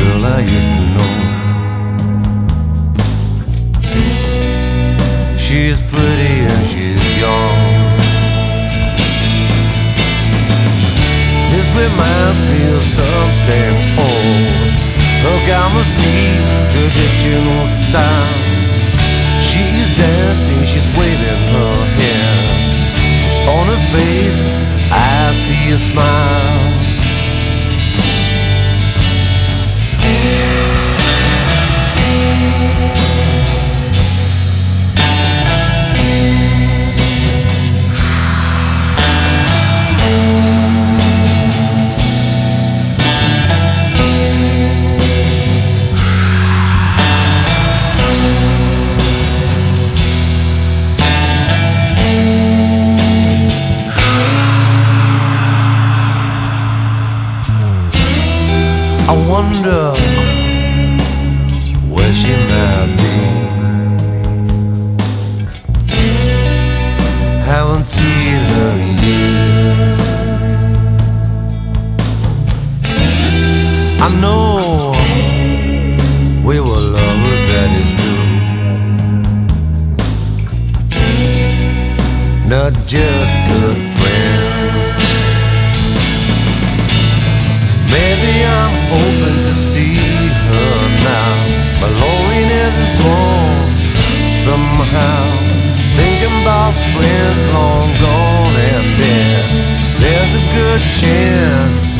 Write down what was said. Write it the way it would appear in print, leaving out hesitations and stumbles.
girl I used to know. She's pretty and she's young. This reminds me of something old. Her gown must be traditional style. She's dancing, she's waving her hair. On her face I see a smile. I wonder where she might be. Haven't seen her in years. I know we were lovers, that is true. Not just good friends. Maybe I'm hoping to see her now, but loneliness is gone somehow. Thinking about friends long gone and dead, there's a good chance